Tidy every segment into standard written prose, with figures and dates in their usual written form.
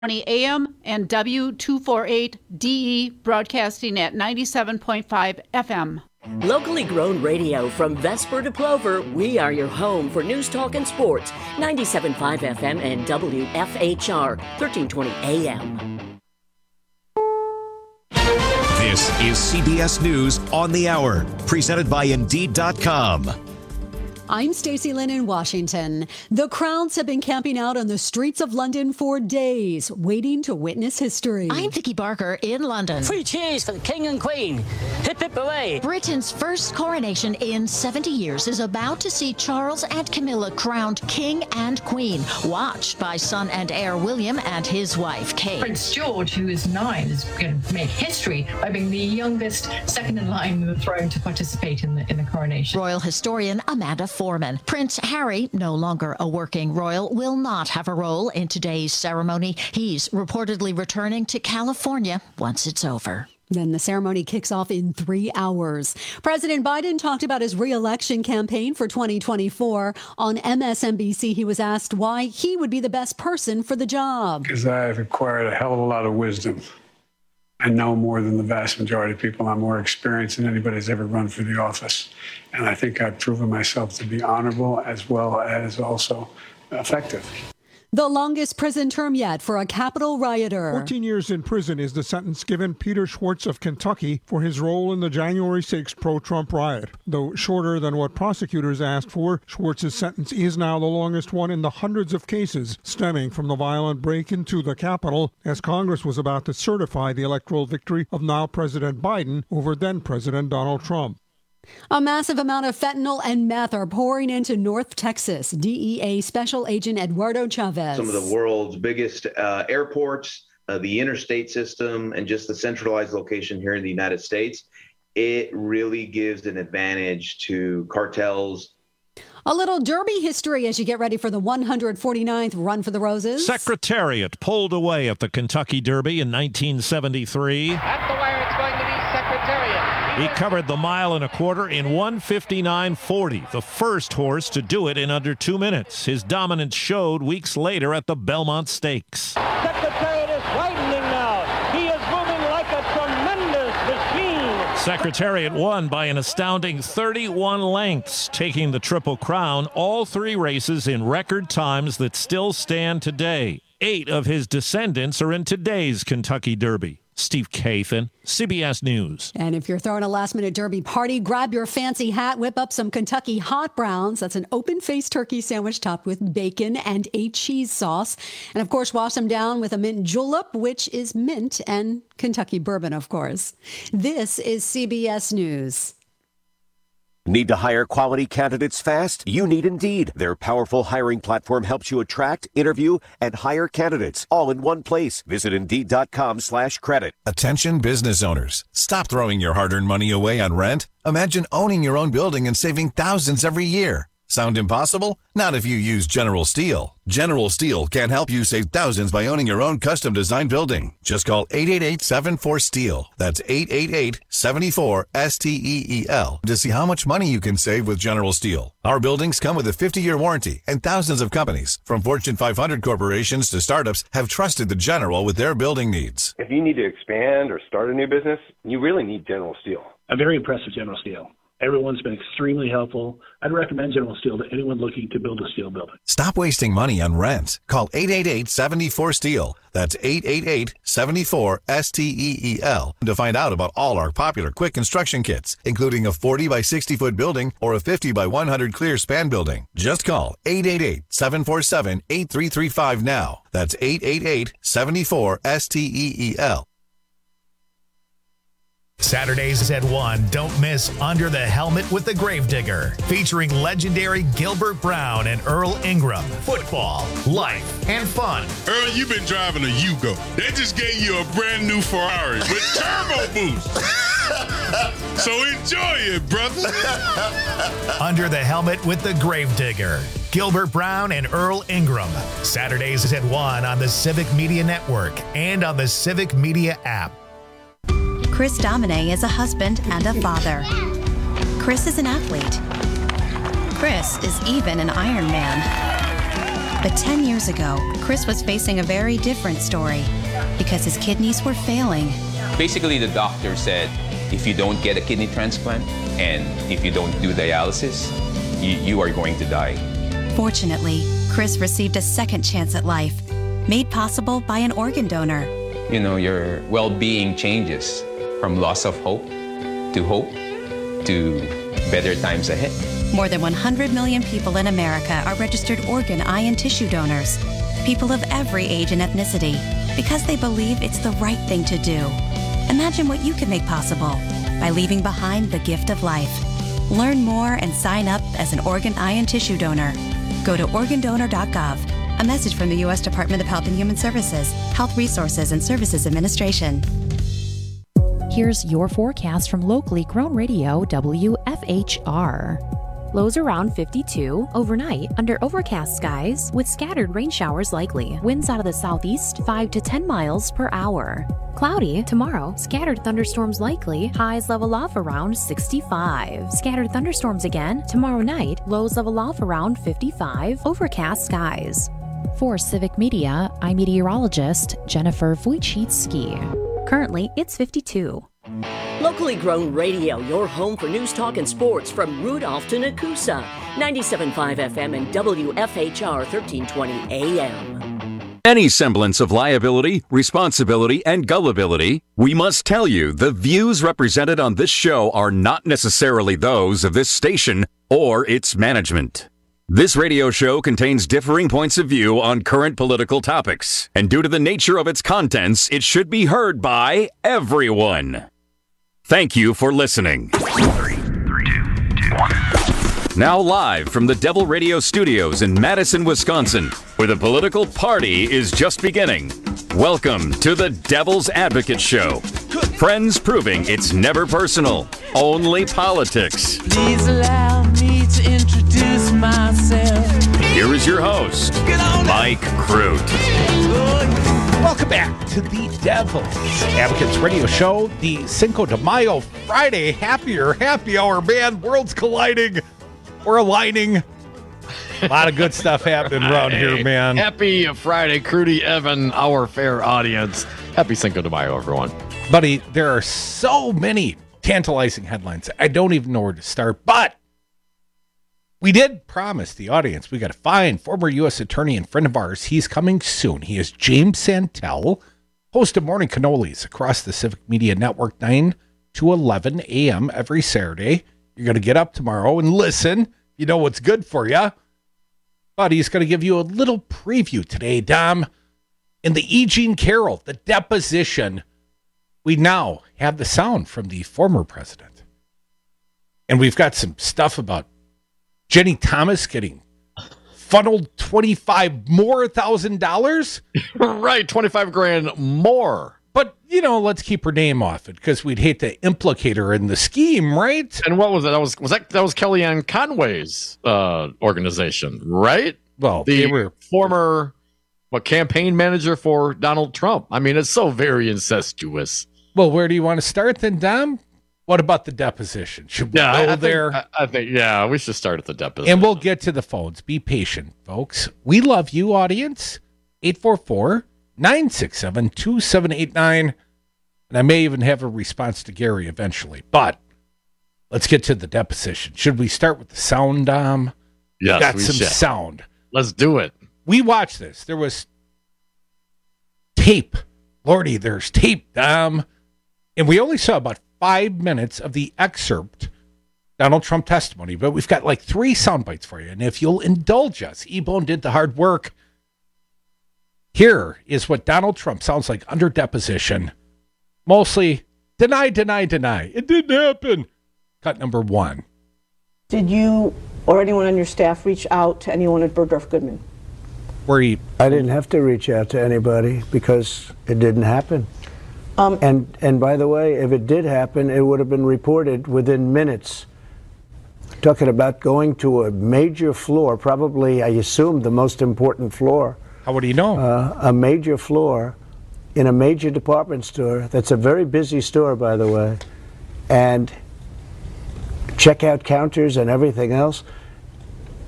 AM and W248DE broadcasting at 97.5 FM. Locally grown radio from Vesper to Plover, we are your home for news, talk, and sports. 97.5 FM and WFHR, 1320 AM. This is CBS News on the Hour, presented by Indeed.com. I'm Stacey Lynn in Washington. The crowds have been camping out on the streets of London for days, waiting to witness history. I'm Vicky Barker in London. 3 cheers for the King and Queen. Hip hip hooray. Britain's first coronation in 70 years is about to see Charles and Camilla crowned King and Queen, watched by son and heir William and his wife Kate. Prince George, who is 9, is going to make history by being the youngest, second in line on the throne to participate in the coronation. Royal historian Amanda Foreman. Prince Harry, no longer a working royal, will not have a role in today's ceremony. He's reportedly returning to California once it's over. Then the ceremony kicks off in 3 hours. President Biden talked about his re-election campaign for 2024. On MSNBC, he was asked why he would be the best person for the job. Because I've acquired a hell of a lot of wisdom. I know more than the vast majority of people. I'm more experienced than anybody who's ever run for the office. And I think I've proven myself to be honorable as well as also effective. The longest prison term yet for a Capitol rioter. 14 years in prison is the sentence given Peter Schwartz of Kentucky for his role in the January 6th pro-Trump riot. Though shorter than what prosecutors asked for, Schwartz's sentence is now the longest one in the hundreds of cases stemming from the violent break into the Capitol as Congress was about to certify the electoral victory of now President Biden over then-President Donald Trump. A massive amount of fentanyl and meth are pouring into North Texas. DEA Special Agent Eduardo Chavez. Some of the world's biggest airports, the interstate system, and just the centralized location here in the United States, it really gives an advantage to cartels. A little Derby history as you get ready for the 149th Run for the Roses. Secretariat pulled away at the Kentucky Derby in 1973. At the wire, it's going to be Secretariat. He covered the mile and a quarter in 1:59:40, the first horse to do it in under 2 minutes. His dominance showed weeks later at the Belmont Stakes. Secretariat is widening now. He is moving like a tremendous machine. Secretariat won by an astounding 31 lengths, taking the Triple Crown, all 3 races in record times that still stand today. 8 of his descendants are in today's Kentucky Derby. Steve Kathan, CBS News. And if you're throwing a last-minute Derby party, grab your fancy hat, whip up some Kentucky Hot Browns. That's an open-faced turkey sandwich topped with bacon and a cheese sauce. And, of course, wash them down with a mint julep, which is mint and Kentucky bourbon, of course. This is CBS News. Need to hire quality candidates fast? You need Indeed. Their powerful hiring platform helps you attract, interview, and hire candidates all in one place. Visit Indeed.com/credit. Attention business owners. Stop throwing your hard-earned money away on rent. Imagine owning your own building and saving thousands every year. Sound impossible? Not if you use General Steel. General Steel can help you save thousands by owning your own custom-designed building. Just call 888-74-STEEL. That's 888-74-STEEL to see how much money you can save with General Steel. Our buildings come with a 50-year warranty, and thousands of companies, from Fortune 500 corporations to startups, have trusted the General with their building needs. If you need to expand or start a new business, you really need General Steel. I'm very impressed with General Steel. Everyone's been extremely helpful. I'd recommend General Steel to anyone looking to build a steel building. Stop wasting money on rent. Call 888-74-STEEL. That's 888-74-STEEL to find out about all our popular quick construction kits, including a 40 by 60-foot building or a 50 by 100 clear span building. Just call 888-747-8335 now. That's 888-74-STEEL. Saturdays at 1, don't miss Under the Helmet with the Gravedigger, featuring legendary Gilbert Brown and Earl Ingram. Football, life, and fun. Earl, you've been driving a Yugo. They just gave you a brand new Ferrari with turbo boost. So enjoy it, brother. Under the Helmet with the Gravedigger, Gilbert Brown and Earl Ingram. Saturdays at 1 on the Civic Media Network and on the Civic Media app. Chris Domine is a husband and a father. Chris is an athlete. Chris is even an Ironman. But 10 years ago, Chris was facing a very different story because his kidneys were failing. Basically, the doctor said, if you don't get a kidney transplant and if you don't do dialysis, you are going to die. Fortunately, Chris received a second chance at life, made possible by an organ donor. You know, your well-being changes from loss of hope to better times ahead. More than 100 million people in America are registered organ, eye, and tissue donors. People of every age and ethnicity, because they believe it's the right thing to do. Imagine what you can make possible by leaving behind the gift of life. Learn more and sign up as an organ, eye, and tissue donor. Go to organdonor.gov. A message from the U.S. Department of Health and Human Services, Health Resources and Services Administration. Here's your forecast from locally grown radio WFHR. Lows around 52 overnight under overcast skies with scattered rain showers likely. Winds out of the southeast 5 to 10 miles per hour. Cloudy tomorrow. Scattered thunderstorms likely. Highs level off around 65. Scattered thunderstorms again tomorrow night. Lows level off around 55. Overcast skies. For Civic Media, I'm meteorologist Jennifer Wojcicki. Currently, it's 52. Locally grown radio, your home for news, talk, and sports from Rudolph to Nakusa. 97.5 FM and WFHR 1320 AM. Any semblance of liability, responsibility, and gullibility, we must tell you the views represented on this show are not necessarily those of this station or its management. This radio show contains differing points of view on current political topics, and due to the nature of its contents, it should be heard by everyone. Thank you for listening. 3, 2, 1. Now live from the Devil Radio Studios in Madison, Wisconsin, where the political party is just beginning. Welcome to the Devil's Advocate Show. Friends proving it's never personal, only politics. Please allow me to introduce myself. Here is your host, Mike Crute. Welcome back to the Devil's Advocates Radio Show, the Cinco de Mayo Friday happy hour, man. Worlds colliding. We're aligning. A lot of good stuff happening around here, man. Happy Friday, Crudy, Evan, our fair audience. Happy Cinco de Mayo, everyone. Buddy, there are so many tantalizing headlines. I don't even know where to start, but we did promise the audience we got to find former U.S. attorney and friend of ours. He's coming soon. He is James Santel, host of Morning Cannolis across the Civic Media Network, 9 to 11 a.m. every Saturday. You're going to get up tomorrow and listen. You know what's good for you. But he's going to give you a little preview today, Dom. In the E. Jean Carroll, the deposition, we now have the sound from the former president. And we've got some stuff about Jenny Thomas getting funneled $25,000. Right, $25,000 more. But, you know, let's keep her name off it because we'd hate to implicate her in the scheme, right? And what was it? That was Kellyanne Conway's organization, right? Well, they were former campaign manager for Donald Trump. I mean, it's so very incestuous. Well, where do you want to start then, Dom? What about the deposition? Should we go there? I think, we should start at the deposition. And we'll get to the phones. Be patient, folks. We love you, audience. 844-967-2789. And I may even have a response to Gary eventually. But let's get to the deposition. Should we start with the sound, Dom? Yes, got we some should. sound. Let's do it. We watched this. There was tape. Lordy, there's tape, Dom. And we only saw about 5 minutes of the excerpt, Donald Trump testimony, but we've got like 3 sound bites for you. And if you'll indulge us, E-Bone did the hard work. Here is what Donald Trump sounds like under deposition. Mostly deny. It didn't happen. Cut number 1. Did you or anyone on your staff reach out to anyone at Bergdorf Goodman? I didn't have to reach out to anybody because it didn't happen. And by the way, if it did happen, it would have been reported within minutes. Talking about going to a major floor, probably, I assume, the most important floor. How would you know? A major floor in a major department store. That's a very busy store, by the way. And checkout counters and everything else.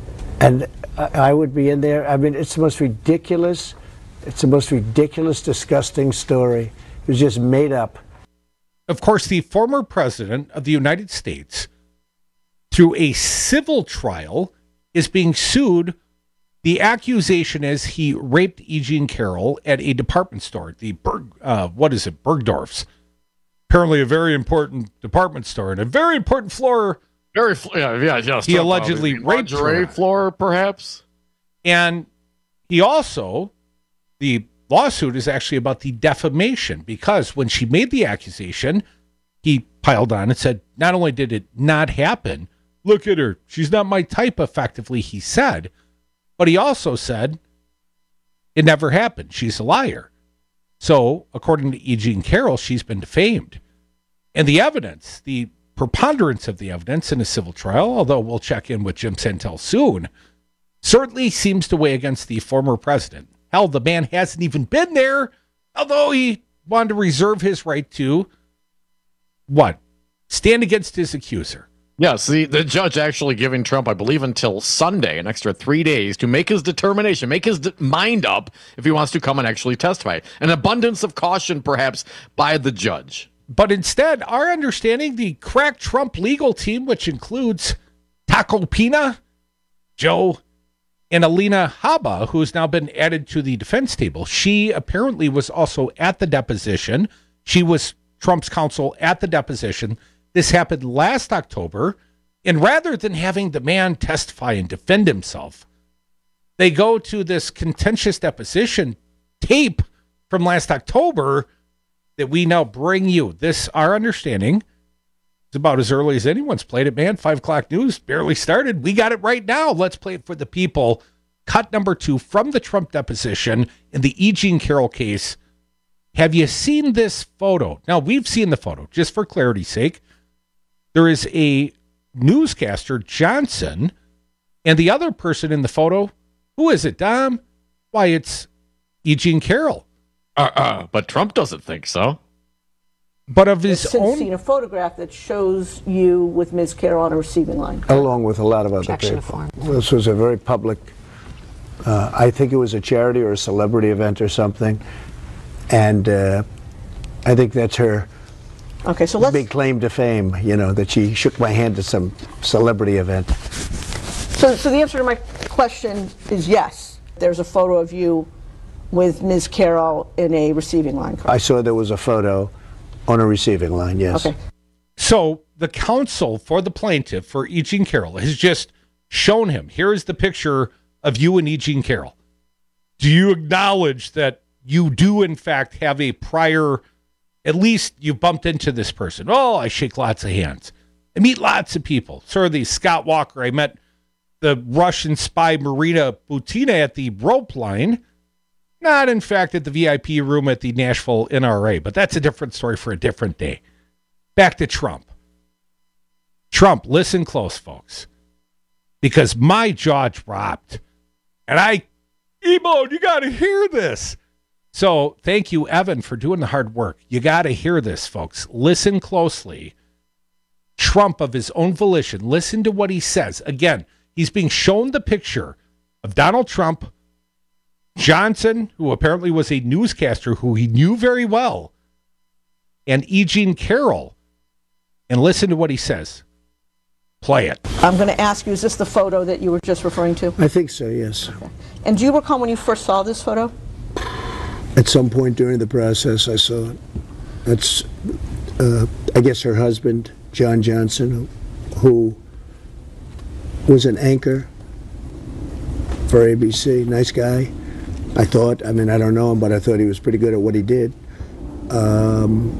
And I would be in there. I mean, it's the most ridiculous, disgusting story. It was just made up. Of course, the former president of the United States, through a civil trial, is being sued. The accusation is he raped E. Jean Carroll at a department store, the Bergdorf's. Apparently a very important department store and a very important floor. He allegedly raped her. Floor, perhaps. And he also, the lawsuit is actually about the defamation, because when she made the accusation, he piled on and said, not only did it not happen, look at her, she's not my type, effectively, he said, but he also said it never happened. She's a liar. So, according to E. Jean Carroll, she's been defamed. And the evidence, the preponderance of the evidence in a civil trial, although we'll check in with Jim Santel soon, certainly seems to weigh against the former president. Hell, the man hasn't even been there, although he wanted to reserve his right to, stand against his accuser. Yes, the judge actually giving Trump, I believe, until Sunday, an extra 3 days, to make his determination, make his mind up if he wants to come and actually testify. An abundance of caution, perhaps, by the judge. But instead, our understanding, the crack Trump legal team, which includes Taco Pina, Joe, and Alina Habba, who's now been added to the defense table. She apparently was also at the deposition. She was Trump's counsel at the deposition. This happened last October, and rather than having the man testify and defend himself, they go to this contentious deposition tape from last October that we now bring you. This, our understanding, is about as early as anyone's played it, man. 5 o'clock news barely started. We got it right now. Let's play it for the people. Cut number 2 from the Trump deposition in the E. Jean Carroll case. Have you seen this photo? Now, we've seen the photo, just for clarity's sake. There is a newscaster, Johnson, and the other person in the photo, who is it, Dom? Why, it's E. Jean Carroll. But Trump doesn't think so. But of his own... own... seen a photograph that shows you with Ms. Carroll on a receiving line. Along with a lot of other people. This was a very public, I think it was a charity or a celebrity event or something. And I think that's her big claim to fame, that she shook my hand at some celebrity event. So the answer to my question is yes. There's a photo of you with Ms. Carroll in a receiving line. Correct? I saw there was a photo on a receiving line, yes. Okay. So the counsel for the plaintiff, for E. Jean Carroll, has just shown him, here is the picture of you and E. Jean Carroll. Do you acknowledge that you do, in fact, have a prior, at least you bumped into this person? Oh, I shake lots of hands. I meet lots of people. Sort of the Scott Walker. I met the Russian spy Marina Butina at the rope line. Not, in fact, at the VIP room at the Nashville NRA, but that's a different story for a different day. Back to Trump. Trump, listen close, folks, because my jaw dropped. And E-Mode, you got to hear this. So thank you, Evan, for doing the hard work. You got to hear this, folks. Listen closely. Trump, of his own volition, listen to what he says. Again, he's being shown the picture of Donald Trump, Johnson, who apparently was a newscaster who he knew very well, and E. Jean Carroll. And listen to what he says. Play it. I'm going to ask you, is this the photo that you were just referring to? I think so, yes. Okay. And do you recall when you first saw this photo? At some point during the process, I saw it. That's, I guess, her husband, John Johnson, who was an anchor for ABC. Nice guy. I thought. I mean, I don't know him, but I thought he was pretty good at what he did. I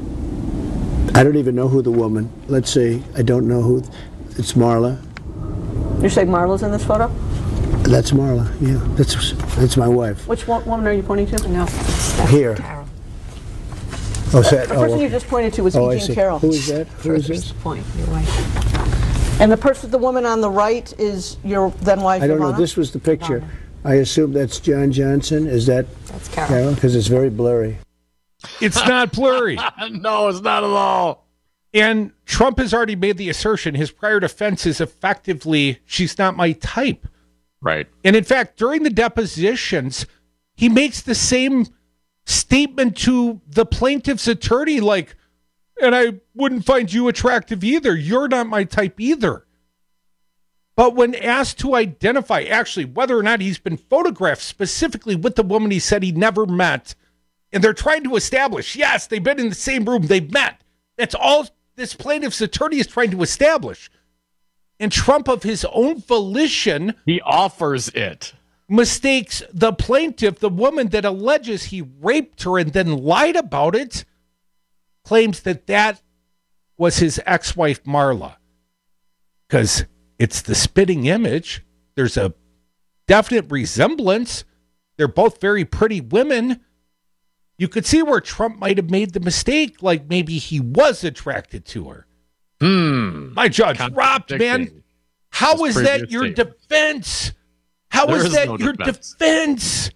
don't even know who the woman. Let's see. I don't know who. It's Marla. You say Marla's in this photo? That's Marla. Yeah, that's my wife. Which woman are you pointing to? No. Here. Carol. Oh, is that? The person you just pointed to was E. Jean Carroll. Who is that? Who is this? Point. Your wife. And the woman on the right is your then wife. I don't know. This was the picture. Ivana. I assume that's John Johnson. Is that? That's Carol. Because it's very blurry. It's not blurry. No, it's not at all. And Trump has already made the assertion his prior defense is effectively, she's not my type. Right. And in fact, during the depositions, he makes the same statement to the plaintiff's attorney, like, and I wouldn't find you attractive either. You're not my type either. But when asked to identify actually whether or not he's been photographed specifically with the woman he said he never met, and they're trying to establish, yes, they've been in the same room, they've met. That's all this plaintiff's attorney is trying to establish. And Trump, of his own volition, he offers it, mistakes the plaintiff, the woman that alleges he raped her and then lied about it, claims that was his ex-wife, Marla. Because it's the spitting image. There's a definite resemblance. They're both very pretty women. You could see where Trump might have made the mistake, like maybe he was attracted to her. My jaw dropped, man. How is that your defense? How is that your defense?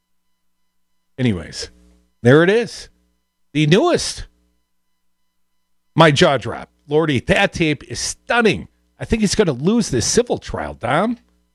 Anyways, there it is. The newest. My jaw dropped. Lordy, that tape is stunning. I think he's going to lose this civil trial, Dom.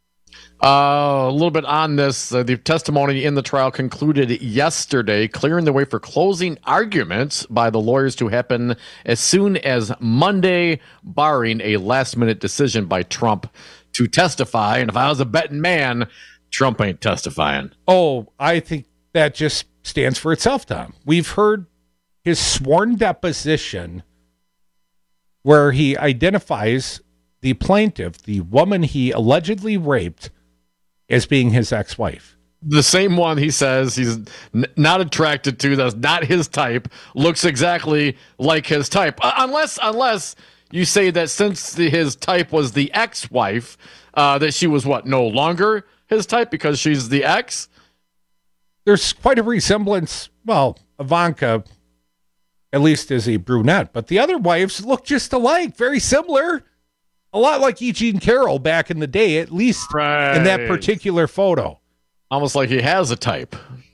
A little bit on this. The testimony in the trial concluded yesterday, clearing the way for closing arguments by the lawyers to happen as soon as Monday, barring a last-minute decision by Trump to testify. And if I was a betting man, Trump ain't testifying. Oh, I think that just stands for itself, Tom. We've heard his sworn deposition where he identifies the plaintiff, the woman he allegedly raped, as being his ex-wife. The same one he says he's not attracted to, that's not his type, looks exactly like his type. Unless you say that since his type was the ex-wife, that she was no longer his type because she's the ex? There's quite a resemblance. Well, Ivanka, at least, is a brunette, but the other wives look just alike, very similar. A lot like E. Jean Carroll back in the day, at least in that particular photo. Almost like he has a type.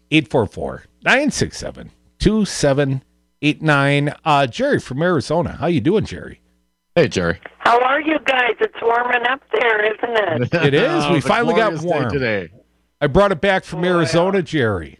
844-967-8789. Jerry from Arizona. How you doing, Jerry? Hey, Jerry. How are you guys? It's warming up there, isn't it? It is. We finally got warm today. I brought it back from Arizona, Jerry.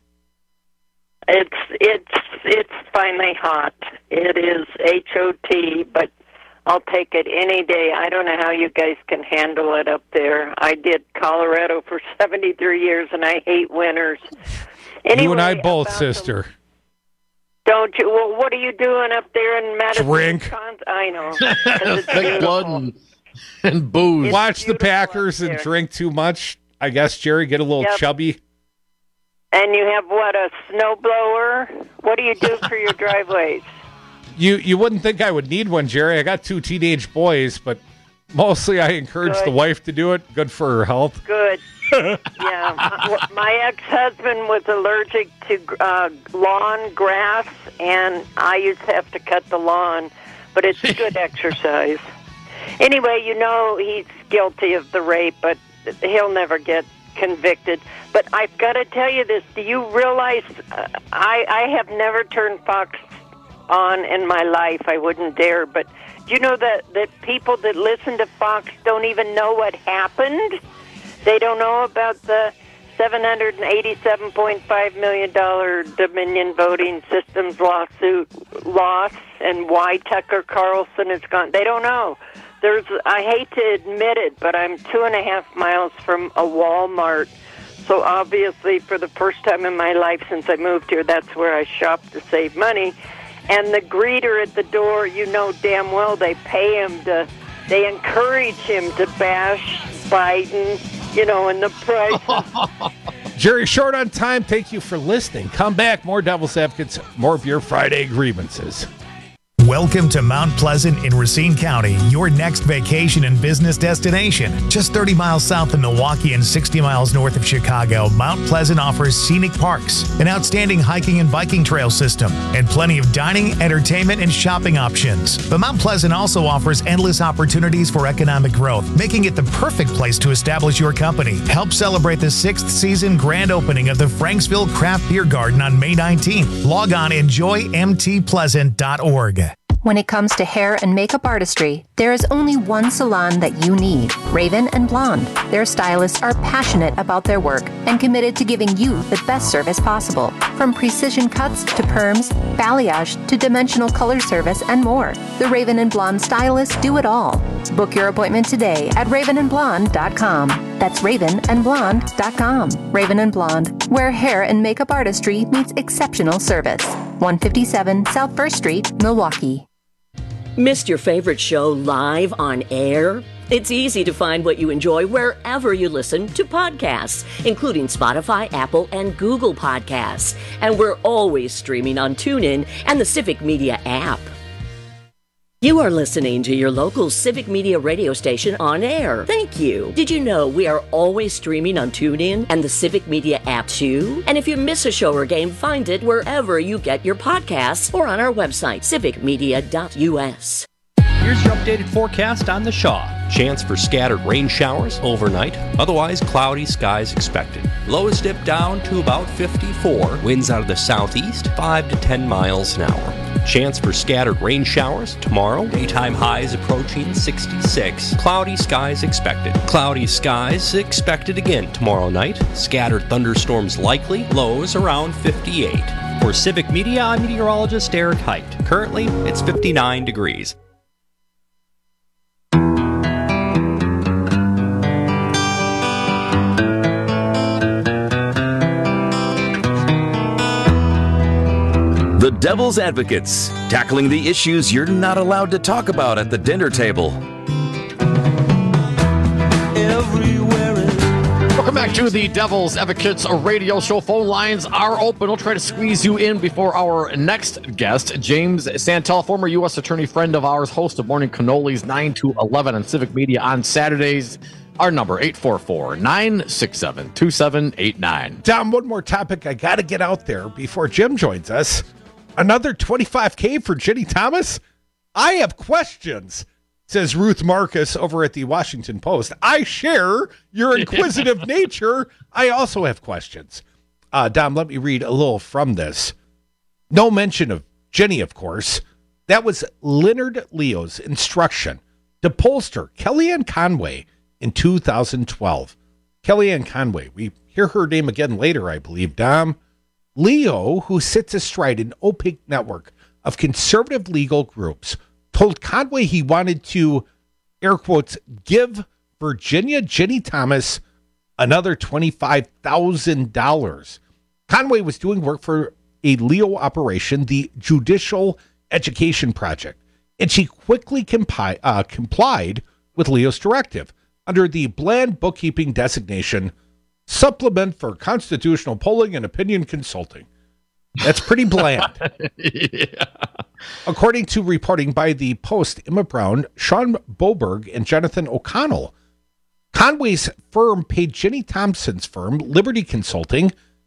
It's finally hot. It is HOT, but I'll take it any day. I don't know how you guys can handle it up there. I did Colorado for 73 years, and I hate winters. Anyway, you and I both, sister. Don't you? Well, what are you doing up there in Madison? Drink. Wisconsin? I know. Thick blood and booze. Watch the Packers and drink too much. I guess, Jerry, get a little chubby. And you have, a snowblower? What do you do for your driveways? You wouldn't think I would need one, Jerry. I got 2 teenage boys, but mostly I encourage the wife to do it. Good for her health. Good. Yeah. My ex-husband was allergic to lawn grass, and I used to have to cut the lawn, but it's good exercise. Anyway, he's guilty of the rape, but he'll never get convicted. But I've got to tell you this. Do you realize I have never turned Fox on in my life? I wouldn't dare. But do you know that people that listen to Fox don't even know what happened? They don't know about the $787.5 million Dominion Voting Systems lawsuit loss and why Tucker Carlson is gone. They don't know. I hate to admit it, but I'm 2.5 miles from a Walmart. So obviously, for the first time in my life since I moved here, that's where I shop to save money. And the greeter at the door, damn well they they encourage him to bash Biden, and the price. Jerry, short on time. Thank you for listening. Come back. More Devil's Advocates, more of your Friday grievances. Welcome to Mount Pleasant in Racine County, your next vacation and business destination. Just 30 miles south of Milwaukee and 60 miles north of Chicago, Mount Pleasant offers scenic parks, an outstanding hiking and biking trail system, and plenty of dining, entertainment, and shopping options. But Mount Pleasant also offers endless opportunities for economic growth, making it the perfect place to establish your company. Help celebrate the 6th season grand opening of the Franksville Craft Beer Garden on May 19th. Log on enjoymtpleasant.org. When it comes to hair and makeup artistry, there is only one salon that you need, Raven and Blonde. Their stylists are passionate about their work and committed to giving you the best service possible. From precision cuts to perms, balayage to dimensional color service and more. The Raven and Blonde stylists do it all. Book your appointment today at ravenandblonde.com. That's ravenandblonde.com. Raven and Blonde, where hair and makeup artistry meets exceptional service. 157 South 1st Street, Milwaukee. Missed your favorite show live on air? It's easy to find what you enjoy wherever you listen to podcasts, including Spotify, Apple, and Google Podcasts. And we're always streaming on TuneIn and the Civic Media app. You are listening to your local Civic Media radio station on air. Thank you. Did you know we are always streaming on TuneIn and the Civic Media app too? And if you miss a show or game, find it wherever you get your podcasts or on our website, civicmedia.us. Here's your updated forecast on the Shaw. Chance for scattered rain showers overnight. Otherwise, cloudy skies expected. Lows dip down to about 54. Winds out of the southeast, 5 to 10 miles an hour. Chance for scattered rain showers tomorrow. Daytime highs approaching 66. Cloudy skies expected. Cloudy skies expected again tomorrow night. Scattered thunderstorms likely. Lows around 58. For Civic Media, I'm meteorologist Eric Height. Currently, it's 59 degrees. The Devil's Advocates, tackling the issues you're not allowed to talk about at the dinner table. Welcome back to the Devil's Advocates radio show. Phone lines are open. We'll try to squeeze you in before our next guest, James Santel, former U.S. attorney friend of ours, host of Morning Cannolis 9 to 11 on Civic Media on Saturdays. Our number, 844-967-2789. Dom, one more topic I got to get out there before Jim joins us. Another $25K for Ginny Thomas? I have questions, says Ruth Marcus over at the Washington Post. I share your inquisitive nature. I also have questions. Dom, let me read a little from this. No mention of Ginny, of course. That was Leonard Leo's instruction to pollster Kellyanne Conway in 2012. Kellyanne Conway, we hear her name again later, I believe, Dom. Leo, who sits astride an opaque network of conservative legal groups, told Conway he wanted to, air quotes, give Virginia Ginny Thomas another $25,000. Conway was doing work for a Leo operation, the Judicial Education Project, and she quickly complied with Leo's directive under the bland bookkeeping designation Supplement for Constitutional Polling and Opinion Consulting. That's pretty bland. Yeah. According to reporting by the Post, Emma Brown, Sean Boberg, and Jonathan O'Connell, Conway's firm paid Ginny Thompson's firm, Liberty Consulting,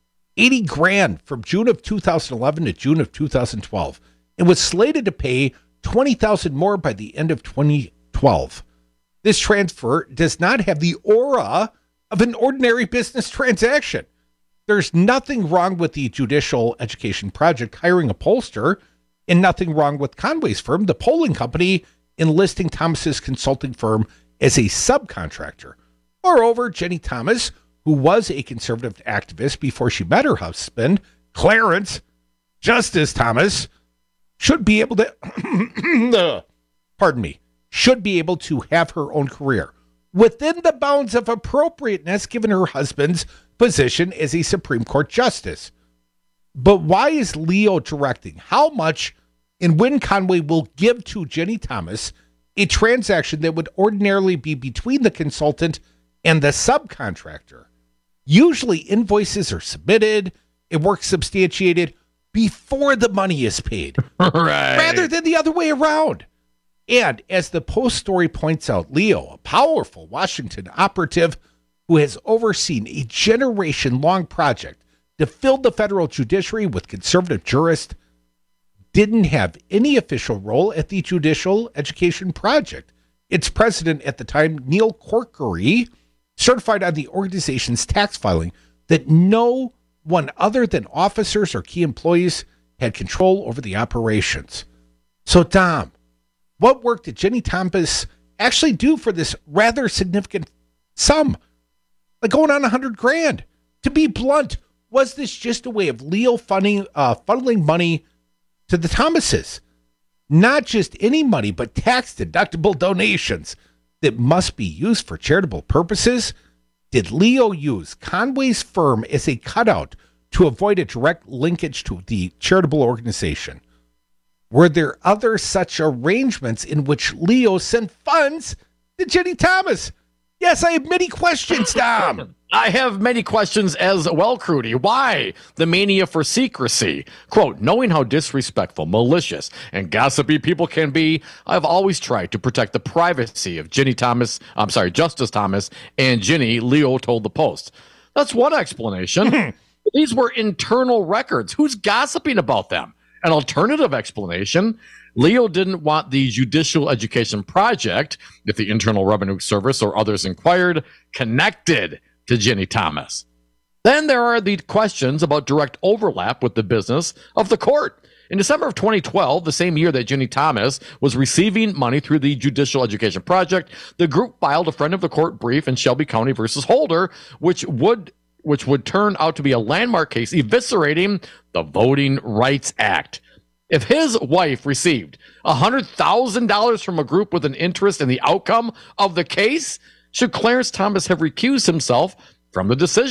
$80,000 from June of 2011 to June of 2012, and was slated to pay $20,000 more by the end of 2012. This transfer does not have the aura of an ordinary business transaction. There's nothing wrong with the Judicial Education Project hiring a pollster, and nothing wrong with Conway's firm, the polling company, enlisting Thomas's consulting firm as a subcontractor. Moreover, Ginny Thomas, who was a conservative activist before she met her husband, Clarence Justice Thomas, should be able to, should be able to have her own career within the bounds of appropriateness given her husband's position as a Supreme Court justice. But why is Leo directing how much and when Conway will give to Ginny Thomas, a transaction that would ordinarily be between the consultant and the subcontractor? Usually invoices are submitted and work substantiated before the money is paid, right, rather than the other way around. And as the Post story points out, Leo, a powerful Washington operative who has overseen a generation-long project to fill the federal judiciary with conservative jurists, didn't have any official role at the Judicial Education Project. Its president at the time, Neil Corkery, certified on the organization's tax filing that no one other than officers or key employees had control over the operations. So, Tom, what work did Ginny Thomas actually do for this rather significant sum? Like going on $100,000. To be blunt, was this just a way of Leo funneling money to the Thomases? Not just any money, but tax-deductible donations that must be used for charitable purposes? Did Leo use Conway's firm as a cutout to avoid a direct linkage to the charitable organization? Were there other such arrangements in which Leo sent funds to Ginny Thomas? Yes, I have many questions, Tom. I have many questions as well, Crudy. Why the mania for secrecy? Quote, knowing how disrespectful, malicious, and gossipy people can be, I've always tried to protect the privacy of Justice Thomas and Ginny, Leo told the Post. That's one explanation. These were internal records. Who's gossiping about them? An alternative explanation, Leo didn't want the Judicial Education Project, if the Internal Revenue Service or others inquired, connected to Ginny Thomas. Then there are the questions about direct overlap with the business of the court. In December of 2012, the same year that Ginny Thomas was receiving money through the Judicial Education Project, the group filed a friend of the court brief in Shelby County versus Holder, which would turn out to be a landmark case eviscerating the Voting Rights Act. If his wife received $100,000 from a group with an interest in the outcome of the case, should Clarence Thomas have recused himself from the decision? ?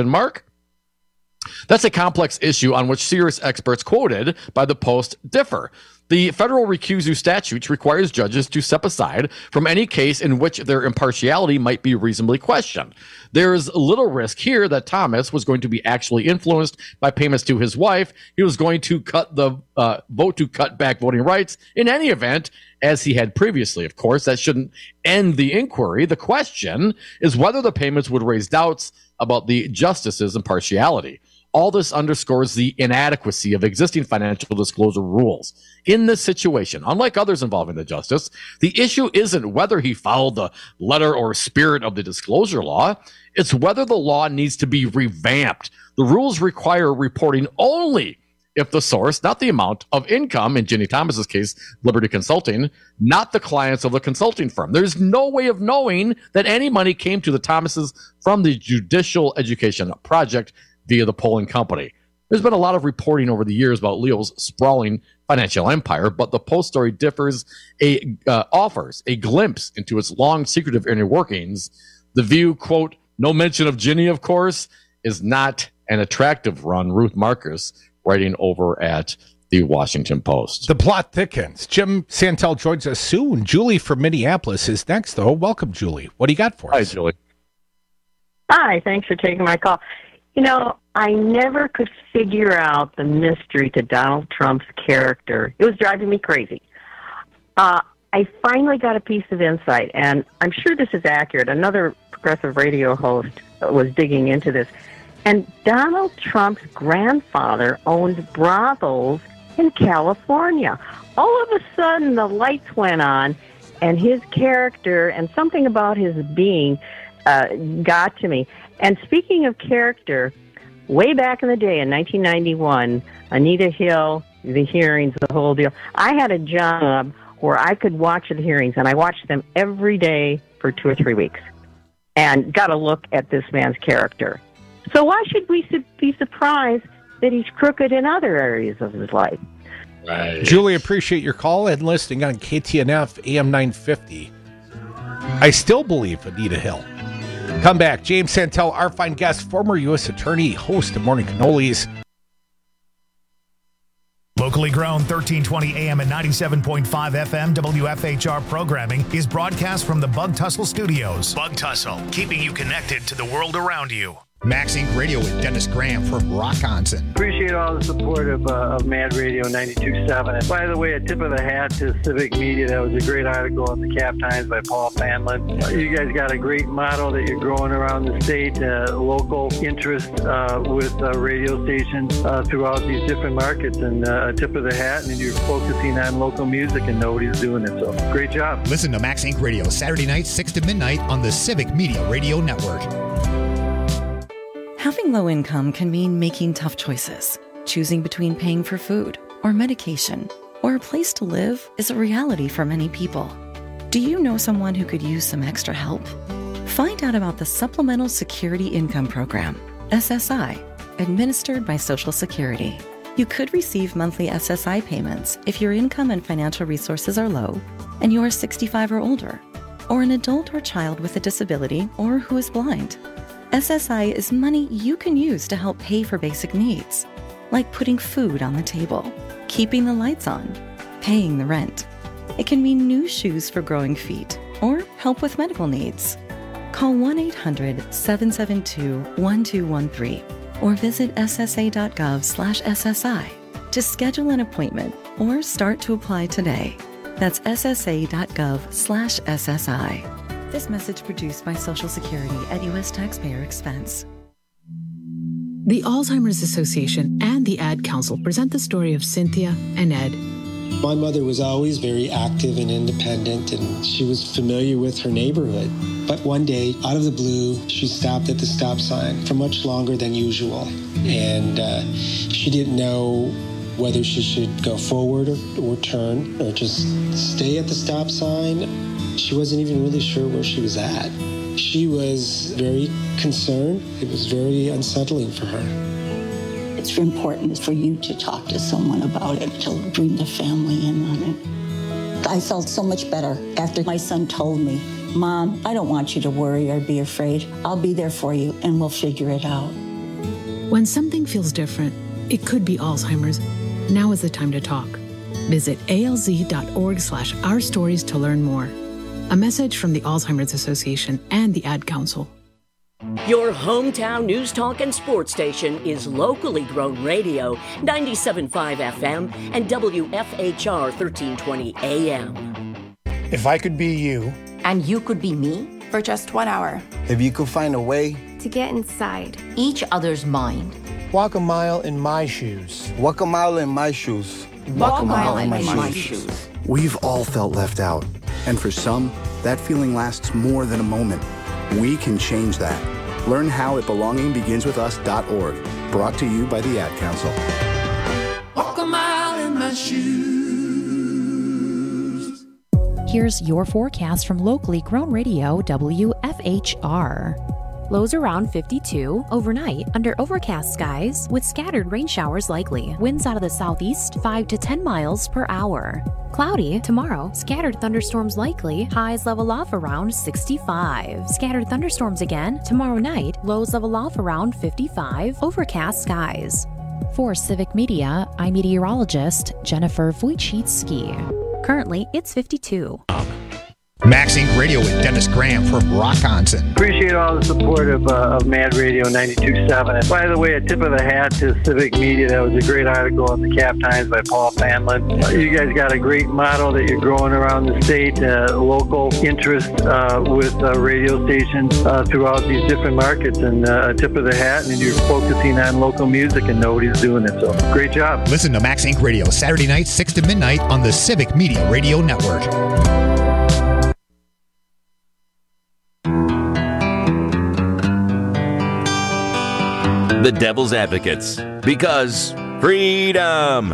That's a complex issue on which serious experts quoted by the Post differ. The federal recusal statute requires judges to step aside from any case in which their impartiality might be reasonably questioned. There's little risk here that Thomas was going to be actually influenced by payments to his wife. He was going to vote to cut back voting rights in any event, as he had previously. Of course, that shouldn't end the inquiry. The question is whether the payments would raise doubts about the justice's impartiality. All this underscores the inadequacy of existing financial disclosure rules. In this situation, unlike others involving the justice, the issue isn't whether he followed the letter or spirit of the disclosure law. It's whether the law needs to be revamped. The rules require reporting only if the source, not the amount of income, in Ginny Thomas's case, Liberty Consulting, not the clients of the consulting firm. There's no way of knowing that any money came to the Thomases from the Judicial Education Project via the polling company. There's been a lot of reporting over the years about Leo's sprawling financial empire, but the Post story offers a glimpse into its long secretive inner workings. The View, quote, no mention of Ginny, of course, is not an attractive run. Ruth Marcus, writing over at the Washington Post. The plot thickens. Jim Santel joins us soon. Julie from Minneapolis is next, though. Welcome, Julie. What do you got for us? Hi, Julie. Hi, thanks for taking my call. You know, I never could figure out the mystery to Donald Trump's character. It was driving me crazy. I finally got a piece of insight, and I'm sure this is accurate. Another progressive radio host was digging into this. And Donald Trump's grandfather owned brothels in California. All of a sudden, the lights went on, and his character and something about his being got to me. And speaking of character, way back in the day in 1991, Anita Hill, the hearings, the whole deal, I had a job where I could watch the hearings, and I watched them every day for 2 or 3 weeks and got a look at this man's character. So why should we be surprised that he's crooked in other areas of his life? Right. Julie, appreciate your call and listening on KTNF AM 950. I still believe Anita Hill. Come back. James Santel, our fine guest, former U.S. Attorney, host of Morning Cannolis. Locally grown 1320 AM and 97.5 FM WFHR programming is broadcast from the Bug Tussle Studios. Bug Tussle, keeping you connected to the world around you. Max Inc. Radio with Dennis Graham from Rockonson. Appreciate all the support of Mad Radio 92.7. And by the way, a tip of the hat to Civic Media. That was a great article in the Cap Times by Paul Fanlin. You guys got a great model that you're growing around the state, local interest with radio stations throughout these different markets. And a tip of the hat, and you're focusing on local music, and nobody's doing it. So great job. Listen to Max Inc. Radio Saturday nights 6 to midnight on the Civic Media Radio Network. Having low income can mean making tough choices, choosing between paying for food or medication. or a place to live is a reality for many people. Do you know someone who could use some extra help? Find out about the Supplemental Security Income Program, SSI, administered by Social Security. You could receive monthly SSI payments if your income and financial resources are low and you are 65 or older, or an adult or child with a disability or who is blind. SSI is money you can use to help pay for basic needs, like putting food on the table, keeping the lights on, paying the rent. It can mean new shoes for growing feet or help with medical needs. Call 1-800-772-1213 or visit ssa.gov/SSI to schedule an appointment or start to apply today. That's ssa.gov/SSI. This message produced by Social Security at U.S. taxpayer expense. The Alzheimer's Association and the Ad Council present the story of Cynthia and Ed. My mother was always very active and independent, and she was familiar with her neighborhood. But one day, out of the blue, she stopped at the stop sign for much longer than usual. And she didn't know whether she should go forward or turn or just stay at the stop sign. She wasn't even really sure where she was at. She was very concerned. It was very unsettling for her. It's important for you to talk to someone about it, to bring the family in on it. I felt so much better after my son told me, Mom, I don't want you to worry or be afraid. I'll be there for you and we'll figure it out. When something feels different, it could be Alzheimer's. Now is the time to talk. Visit alz.org/ourstories to learn more. A message from the Alzheimer's Association and the Ad Council. Your hometown news, talk, and sports station is locally grown radio, 97.5 FM and WFHR 1320 AM. If I could be you. And you could be me? For just 1 hour. If you could find a way. To get inside each other's mind. Walk a mile in my shoes. Walk a mile in my shoes. Walk a mile in my shoes. We've all felt left out. And for some, that feeling lasts more than a moment. We can change that. Learn how at belongingbeginswithus.org. Brought to you by the Ad Council. Walk a mile in my shoes. Here's your forecast from locally grown radio WFHR. Lows around 52, overnight under overcast skies with scattered rain showers likely. Winds out of the southeast 5 to 10 miles per hour. Cloudy tomorrow, scattered thunderstorms likely, highs level off around 65. Scattered thunderstorms again tomorrow night, lows level off around 55, overcast skies. For Civic Media, I'm meteorologist Jennifer Wojcicki. Currently, it's 52. Max Inc. Radio with Dennis Graham from Rockonson. Appreciate all the support of Mad Radio 92.7. And by the way, a tip of the hat to Civic Media. That was a great article in the Cap Times by Paul Fanlin. You guys got a great model that you're growing around the state, local interest with radio stations throughout these different markets. And a tip of the hat, and you're focusing on local music, and nobody's doing it. So great job. Listen to Max Inc. Radio Saturday night, 6 to midnight on the Civic Media Radio Network. The Devil's Advocates, because freedom.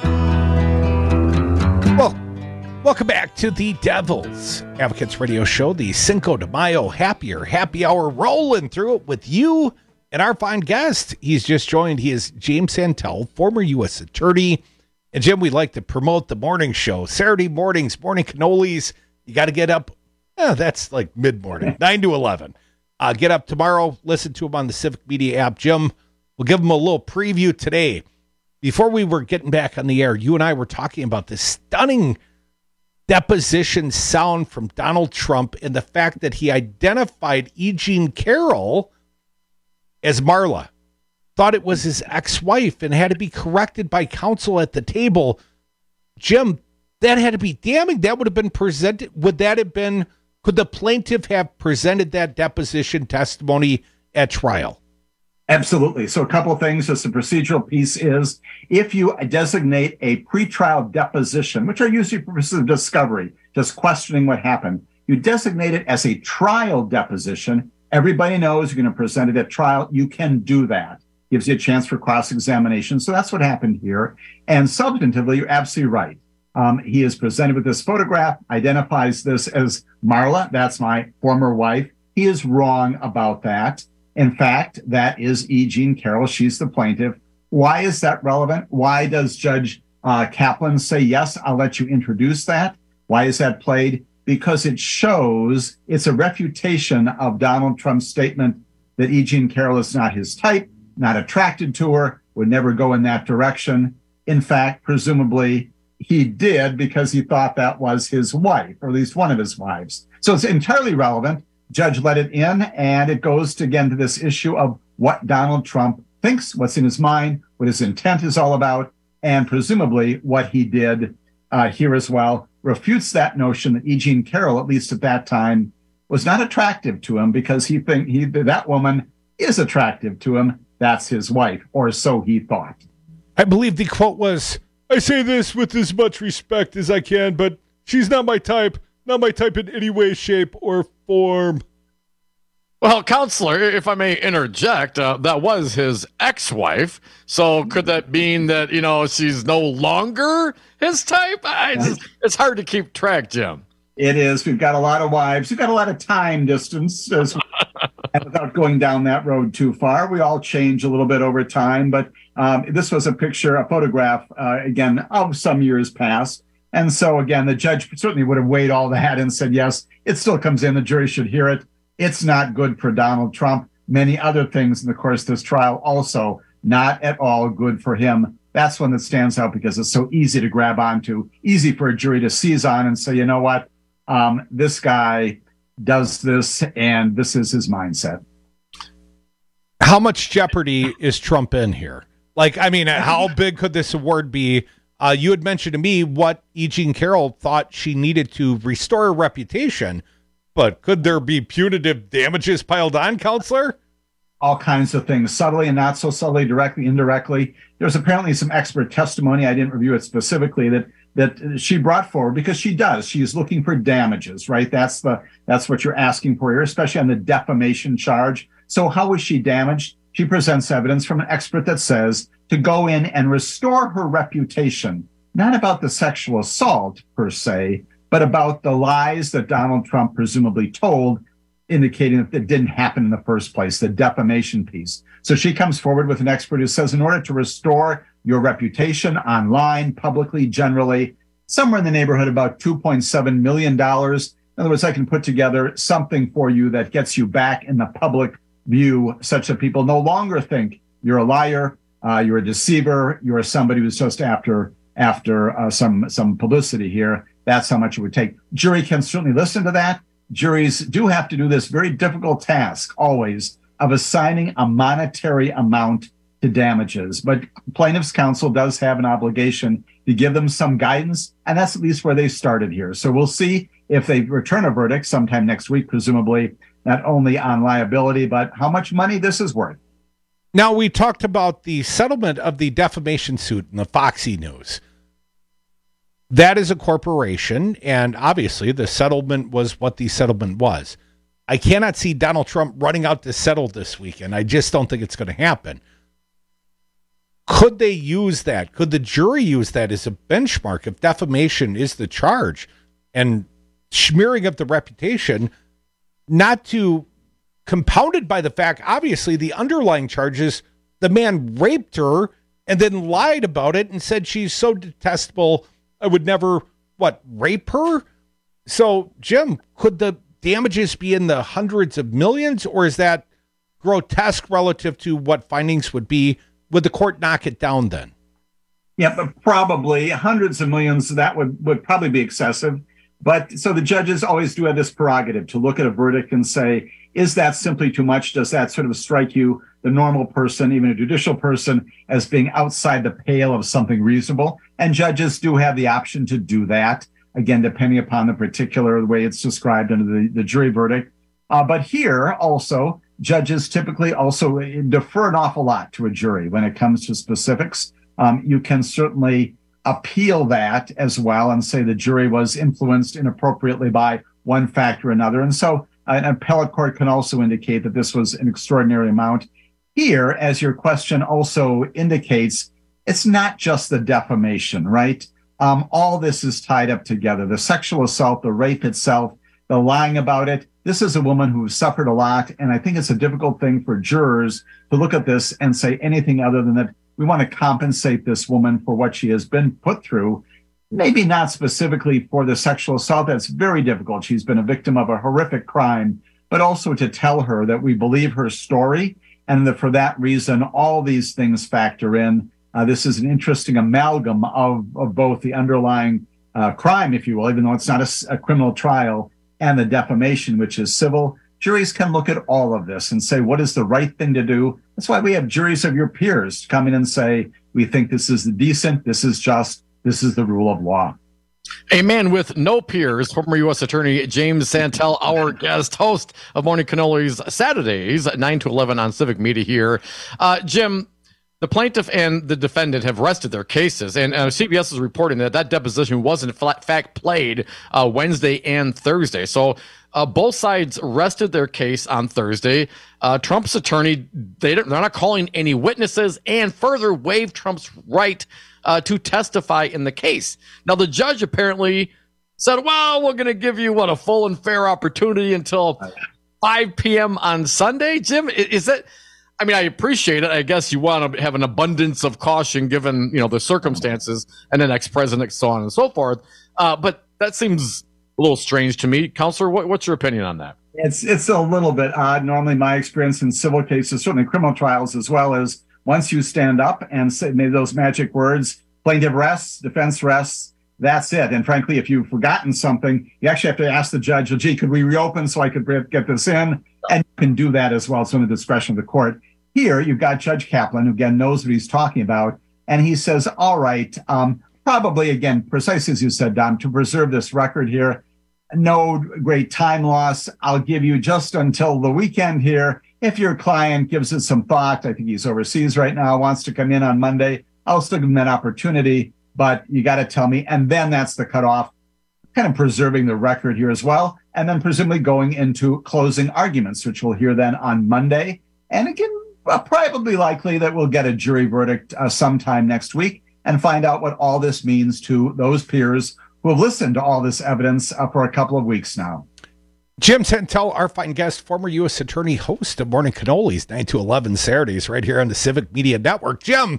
Well, welcome back to the Devil's Advocates Radio Show, the Cinco de Mayo happy hour, rolling through it with you and our fine guest. He's just joined. He is James Santel, former U.S. attorney. And Jim, we like to promote the morning show. Saturday mornings, morning cannolis. You got to get up. That's like mid-morning, 9 to 11. Get up tomorrow, listen to him on the Civic Media app. Jim, we'll give him a little preview today. Before we were getting back on the air, you and I were talking about this stunning deposition sound from Donald Trump and the fact that he identified E. Jean Carroll as Marla, thought it was his ex-wife, and had to be corrected by counsel at the table. Jim, that had to be damning. That would have been presented. Would that have been... Could the plaintiff have presented that deposition testimony at trial? Absolutely. So a couple of things. Just the procedural piece is if you designate a pretrial deposition, which are usually for purposes of discovery, just questioning what happened, you designate it as a trial deposition. Everybody knows you're going to present it at trial. You can do that. Gives you a chance for cross-examination. So that's what happened here. And substantively, you're absolutely right. He is presented with this photograph, identifies this as Marla. That's my former wife. He is wrong about that. In fact, that is E. Jean Carroll. She's the plaintiff. Why is that relevant? Why does Judge Kaplan say, yes, I'll let you introduce that? Why is that played? Because it shows it's a refutation of Donald Trump's statement that E. Jean Carroll is not his type, not attracted to her, would never go in that direction. In fact, presumably he did because he thought that was his wife, or at least one of his wives. So it's entirely relevant. Judge let it in, and it goes again to this issue of what Donald Trump thinks, what's in his mind, what his intent is all about, and presumably what he did here as well refutes that notion that E. Jean Carroll, at least at that time, was not attractive to him because that woman is attractive to him. That's his wife, or so he thought. I believe the quote was, I say this with as much respect as I can, but she's not my type in any way, shape, or form. Well, Counselor, if I may interject, that was his ex-wife. So could that mean that, she's no longer his type? It's hard to keep track, Jim. It is. We've got a lot of wives. We've got a lot of time distance. Without going down that road too far, we all change a little bit over time. But this was a photograph, again, of some years past. And so, again, the judge certainly would have weighed all that and said, yes, it still comes in. The jury should hear it. It's not good for Donald Trump. Many other things in the course of this trial also not at all good for him. That's one that stands out because it's so easy to grab onto, easy for a jury to seize on and say, you know what, this guy does this and this is his mindset. How much jeopardy is Trump in here? How big could this award be? You had mentioned to me what E. Jean Carroll thought she needed to restore her reputation. But could there be punitive damages piled on, Counselor? All kinds of things, subtly and not so subtly, directly, indirectly. There's apparently some expert testimony, I didn't review it specifically, that she brought forward because she does. She's looking for damages, right? That's what you're asking for here, especially on the defamation charge. So how was she damaged? She presents evidence from an expert that says to go in and restore her reputation, not about the sexual assault per se, but about the lies that Donald Trump presumably told, indicating that it didn't happen in the first place, the defamation piece. So she comes forward with an expert who says, in order to restore your reputation online, publicly, generally, somewhere in the neighborhood of about $2.7 million. In other words, I can put together something for you that gets you back in the public view such that people no longer think you're a liar, you're a deceiver, you're somebody who's just after some publicity here. That's how much it would take. Jury can certainly listen to that. Juries do have to do this very difficult task always of assigning a monetary amount to damages. But plaintiff's counsel does have an obligation to give them some guidance, and that's at least where they started here. So we'll see if they return a verdict sometime next week, presumably, not only on liability, but how much money this is worth. Now, we talked about the settlement of the defamation suit in the Foxy News. That is a corporation, and obviously the settlement was what the settlement was. I cannot see Donald Trump running out to settle this weekend. I just don't think it's going to happen. Could they use that? Could the jury use that as a benchmark if defamation is the charge and smearing of the reputation, not to compounded by the fact, obviously, the underlying charges, the man raped her and then lied about it and said she's so detestable, I would never, rape her? So, Jim, could the damages be in the hundreds of millions, or is that grotesque relative to what findings would be? Would the court knock it down then? Yeah, but probably hundreds of millions, that would probably be excessive. But so the judges always do have this prerogative to look at a verdict and say, is that simply too much? Does that sort of strike you, the normal person, even a judicial person, as being outside the pale of something reasonable? And judges do have the option to do that, again, depending upon the particular way it's described under the jury verdict. But here also, judges typically also defer an awful lot to a jury when it comes to specifics. You can certainly appeal that as well and say the jury was influenced inappropriately by one factor or another. And so an appellate court can also indicate that this was an extraordinary amount. Here, as your question also indicates, it's not just the defamation, right? All this is tied up together. The sexual assault, the rape itself, the lying about it. This is a woman who suffered a lot, and I think it's a difficult thing for jurors to look at this and say anything other than that we want to compensate this woman for what she has been put through. Maybe not specifically for the sexual assault. That's very difficult. She's been a victim of a horrific crime, but also to tell her that we believe her story and that for that reason, all these things factor in. This is an interesting amalgam of both the underlying crime, if you will, even though it's not a criminal trial, and the defamation, which is civil. Juries can look at all of this and say, what is the right thing to do? That's why we have juries of your peers come in and say, we think this is decent, this is just, this is the rule of law. A man with no peers, former U.S. Attorney James Santel, our guest, host of Morning Cannolis Saturdays at 9 to 11 on Civic Media here. Jim, the plaintiff and the defendant have rested their cases, and CBS is reporting that deposition was in fact played Wednesday and Thursday. So both sides rested their case on Thursday. Trump's attorney, they're not calling any witnesses, and further waived Trump's right to testify in the case. Now, the judge apparently said, well, we're going to give you, a full and fair opportunity until 5 p.m. on Sunday. Jim, is that... I mean, I appreciate it. I guess you want to have an abundance of caution given, the circumstances and the next president, so on and so forth. But that seems a little strange to me. Counselor, what's your opinion on that? It's a little bit odd. Normally, my experience in civil cases, certainly criminal trials as well, is once you stand up and say those magic words, plaintiff rests, defense rests, that's it. And frankly, if you've forgotten something, you actually have to ask the judge, well, gee, could we reopen so I could get this in? And you can do that as well. It's in the discretion of the court. Here, you've got Judge Kaplan, who, again, knows what he's talking about. And he says, all right, probably, again, precisely as you said, Dom, to preserve this record here, no great time loss. I'll give you just until the weekend here. If your client gives it some thought, I think he's overseas right now, wants to come in on Monday, I'll still give him that opportunity. But you got to tell me. And then that's the cutoff, kind of preserving the record here as well. And then presumably going into closing arguments, which we'll hear then on Monday. And again, probably likely that we'll get a jury verdict sometime next week and find out what all this means to those peers who have listened to all this evidence for a couple of weeks now. Jim Santel, our fine guest, former U.S. Attorney, host of Morning Cannolis, 9 to 11 Saturdays, right here on the Civic Media Network. Jim,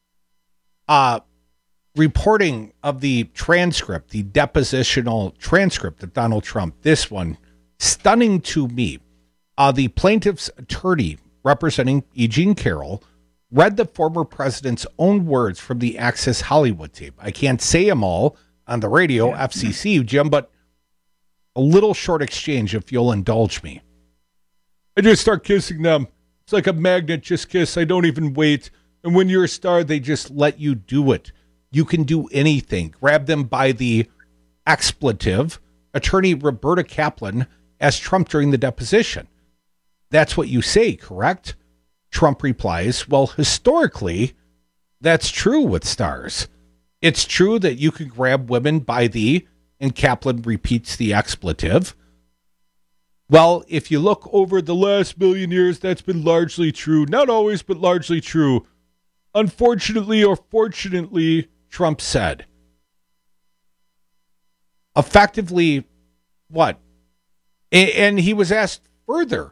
reporting of the transcript, the depositional transcript of Donald Trump, this one, stunning to me. The plaintiff's attorney representing E. Jean Carroll read the former president's own words from the Access Hollywood tape. I can't say them all on the radio, FCC, Jim, but a little short exchange, if you'll indulge me. I just start kissing them. It's like a magnet, just kiss. I don't even wait. And when you're a star, they just let you do it. You can do anything. Grab them by the expletive. Attorney Roberta Kaplan asked Trump during the deposition. That's what you say, correct? Trump replies, well, historically, that's true with stars. It's true that you can grab women by the, and Kaplan repeats the expletive. Well, if you look over the last million years, that's been largely true. Not always, but largely true. Unfortunately or fortunately, Trump said. Effectively, what? And he was asked further,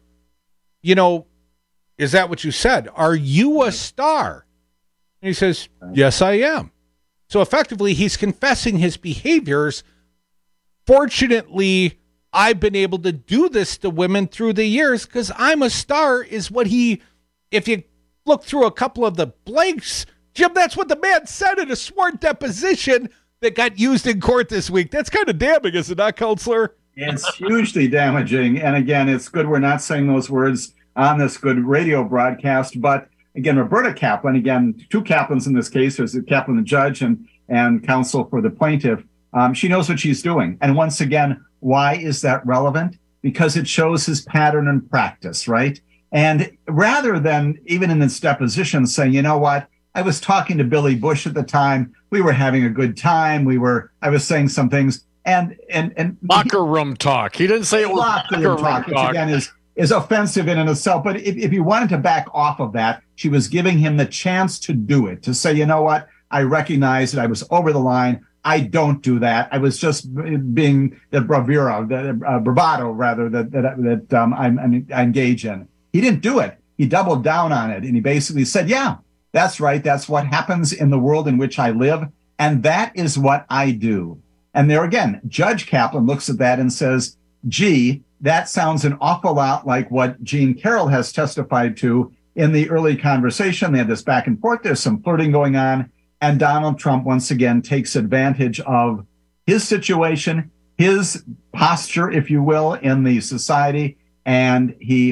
is that what you said? Are you a star? And he says, yes, I am. So effectively, he's confessing his behaviors. Fortunately, I've been able to do this to women through the years because I'm a star is what if you look through a couple of the blanks, Jim, that's what the man said in a sworn deposition that got used in court this week. That's kind of damning, is it not, Counselor? It's hugely damaging. And again, it's good we're not saying those words on this good radio broadcast. But again, Roberta Kaplan, again, two Kaplans in this case. There's a Kaplan, the judge, and counsel for the plaintiff. She knows what she's doing. And once again, why is that relevant? Because it shows his pattern and practice, right? And rather than even in its deposition saying, you know what, I was talking to Billy Bush at the time. We were having a good time. I was saying some things. And locker room talk. He didn't say it was locker room talk, which again is offensive in and of itself. But if you wanted to back off of that, she was giving him the chance to do it, to say, you know what, I recognize that I was over the line. I don't do that. I was just being the bravado rather that I engage in. He didn't do it. He doubled down on it, and he basically said, yeah, that's right. That's what happens in the world in which I live, and that is what I do. And there again, Judge Kaplan looks at that and says, gee, that sounds an awful lot like what Jean Carroll has testified to in the early conversation. They had this back and forth. There's some flirting going on. And Donald Trump, once again, takes advantage of his situation, his posture, if you will, in the society. And he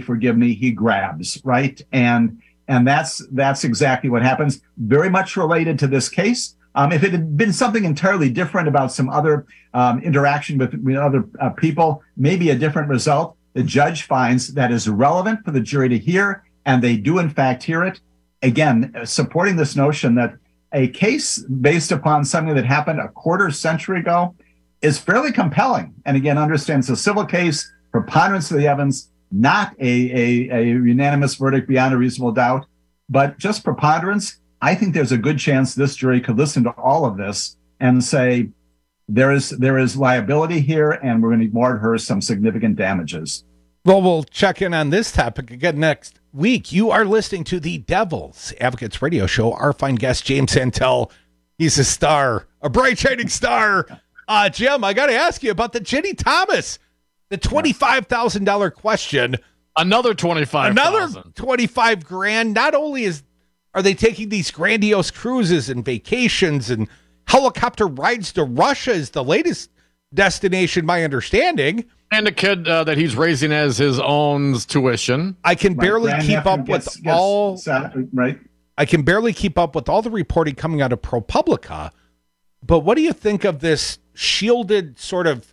grabs, right? And that's exactly what happens. Very much related to this case. If it had been something entirely different about some other interaction with other people, maybe a different result. The judge finds that is relevant for the jury to hear, and they do in fact hear it. Again, supporting this notion that a case based upon something that happened a quarter century ago is fairly compelling. And again, understands a civil case, preponderance of the evidence, not a unanimous verdict beyond a reasonable doubt, but just preponderance. I think there's a good chance this jury could listen to all of this and say, there is liability here, and we're going to award her some significant damages. Well, we'll check in on this topic again next week. You are listening to the Devil's Advocates radio show. Our fine guest, James Santel, he's a star, a bright shining star. Jim, I got to ask you about the Ginny Thomas, the $25,000 question. Another $25,000. Another $25,000. Not only are they taking these grandiose cruises and vacations and helicopter rides to Russia is the latest destination, my understanding. And a kid that he's raising as his own tuition. I can barely keep up with all. Right. I can barely keep up with all the reporting coming out of ProPublica. But what do you think of this shielded sort of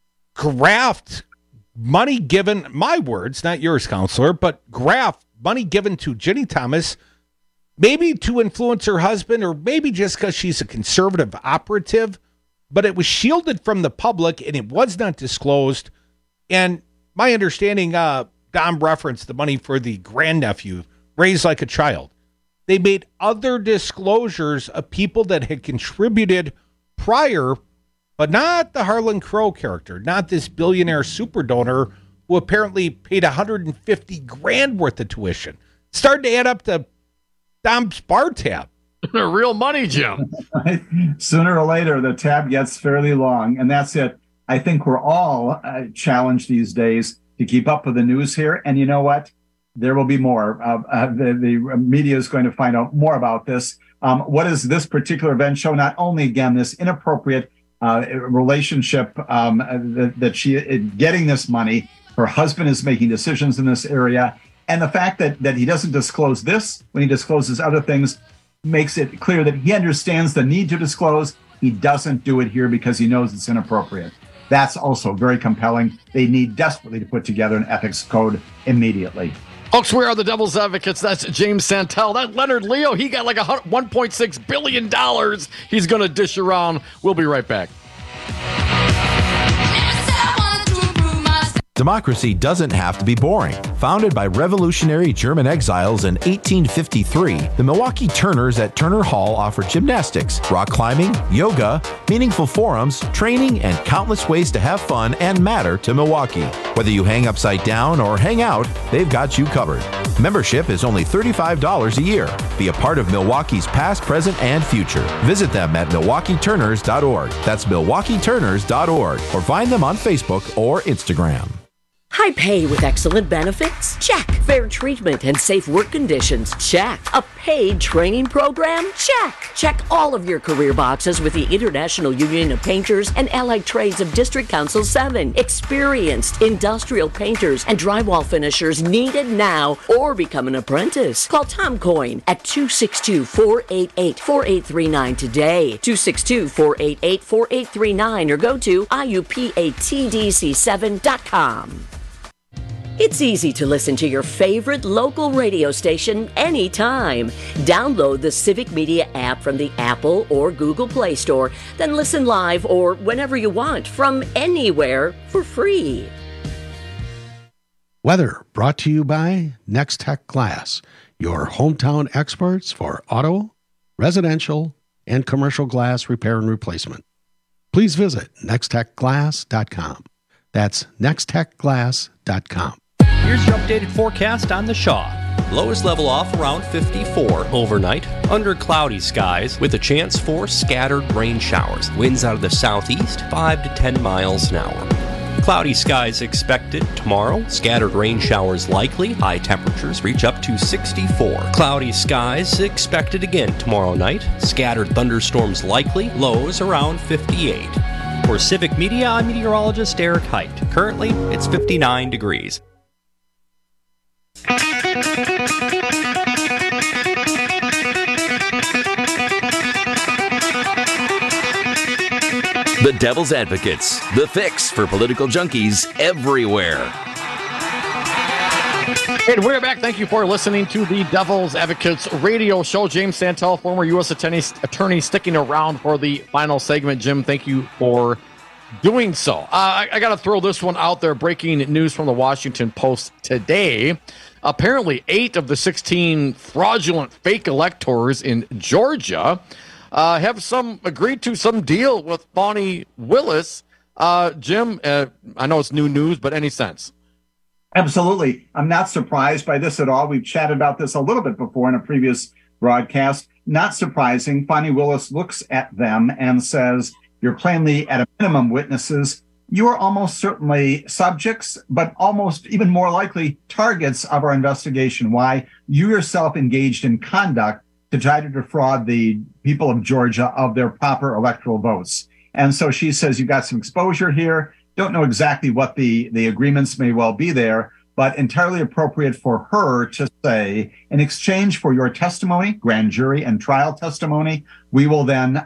graft money given? My words, not yours, counselor, but graft money given to Ginny Thomas, maybe to influence her husband, or maybe just because she's a conservative operative. But it was shielded from the public, and it was not disclosed. And my understanding, Dom referenced the money for the grandnephew, Raised Like a Child. They made other disclosures of people that had contributed prior, but not the Harlan Crow character, not this billionaire super donor who apparently paid $150,000 worth of tuition. Started to add up to Dom's bar tab. Real money, Jim. Sooner or later, the tab gets fairly long, and that's it. I think we're all challenged these days to keep up with the news here. And you know what? There will be more. The media is going to find out more about this. What does this particular event show? Not only, again, this inappropriate relationship that she getting this money, her husband is making decisions in this area, and the fact that he doesn't disclose this when he discloses other things makes it clear that he understands the need to disclose. He doesn't do it here because he knows it's inappropriate. That's also very compelling. They need desperately to put together an ethics code immediately. Folks, we are the Devil's Advocates. That's James Santel. That Leonard Leo, he got like $1.6 billion he's going to dish around. We'll be right back. Democracy doesn't have to be boring. Founded by revolutionary German exiles in 1853, the Milwaukee Turners at Turner Hall offer gymnastics, rock climbing, yoga, meaningful forums, training, and countless ways to have fun and matter to Milwaukee. Whether you hang upside down or hang out, they've got you covered. Membership is only $35 a year. Be a part of Milwaukee's past, present, and future. Visit them at MilwaukeeTurners.org. That's MilwaukeeTurners.org. Or find them on Facebook or Instagram. High pay with excellent benefits? Check. Fair treatment and safe work conditions? Check. A paid training program? Check. Check all of your career boxes with the International Union of Painters and Allied Trades of District Council 7. Experienced industrial painters and drywall finishers needed now, or become an apprentice. Call Tom Coyne at 262-488-4839 today. 262-488-4839, or go to IUPATDC7.com. It's easy to listen to your favorite local radio station anytime. Download the Civic Media app from the Apple or Google Play Store, then listen live or whenever you want from anywhere for free. Weather brought to you by Next Tech Glass, your hometown experts for auto, residential, and commercial glass repair and replacement. please visit nexttechglass.com. That's nexttechglass.com. Here's your updated forecast on the Shaw. Lows level off around 54 overnight, under cloudy skies with a chance for scattered rain showers. Winds out of the southeast, 5 to 10 miles an hour. Cloudy skies expected tomorrow. Scattered rain showers likely. High temperatures reach up to 64. Cloudy skies expected again tomorrow night. Scattered thunderstorms likely. Lows around 58. For Civic Media, I'm meteorologist Eric Height. Currently, it's 59 degrees. The Devil's Advocates, the fix for political junkies everywhere. And we're back. Thank you for listening to the Devil's Advocates radio show. James Santel, former U.S. attorney, sticking around for the final segment. Jim, thank you for doing so. I got to throw this one out there. Breaking news from the Washington Post today. Apparently, 8 of the 16 fraudulent fake electors in Georgia have agreed to some deal with Fani Willis. Jim, I know it's new news, but any sense? Absolutely. I'm not surprised by this at all. We've chatted about this a little bit before in a previous broadcast. Not surprising. Fani Willis looks at them and says, you're plainly, at a minimum, witnesses. You are almost certainly subjects, but almost even more likely targets of our investigation. Why? You yourself engaged in conduct to try to defraud the people of Georgia of their proper electoral votes. And so she says, you got some exposure here. Don't know exactly what the agreements may well be there, but entirely appropriate for her to say, in exchange for your testimony, grand jury and trial testimony, we will then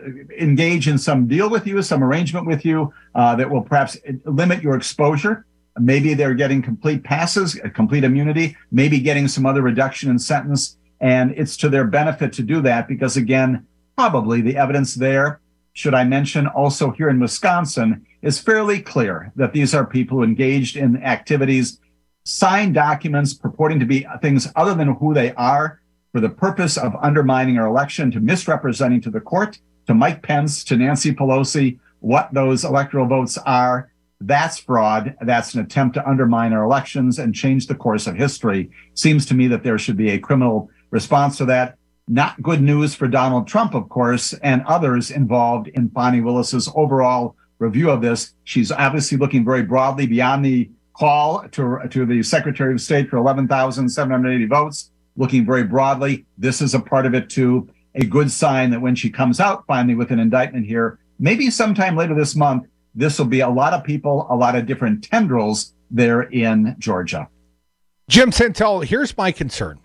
engage in some deal with you, some arrangement with you that will perhaps limit your exposure. Maybe they're getting complete passes, complete immunity, maybe getting some other reduction in sentence. And it's to their benefit to do that because, again, probably the evidence there, should I mention also here in Wisconsin, is fairly clear that these are people who engaged in activities, signed documents purporting to be things other than who they are for the purpose of undermining our election, to misrepresenting to the court, to Mike Pence, to Nancy Pelosi, what those electoral votes are. That's fraud. That's an attempt to undermine our elections and change the course of history. Seems to me that there should be a criminal response to that. Not good news for Donald Trump, of course, and others involved in Fani Willis's overall review of this. She's obviously looking very broadly beyond the call to the Secretary of State for 11,780 votes, looking very broadly. This is a part of it, too. A good sign that when she comes out finally with an indictment here, maybe sometime later this month, this will be a lot of people, a lot of different tendrils there in Georgia. Jim Santel, here's my concern.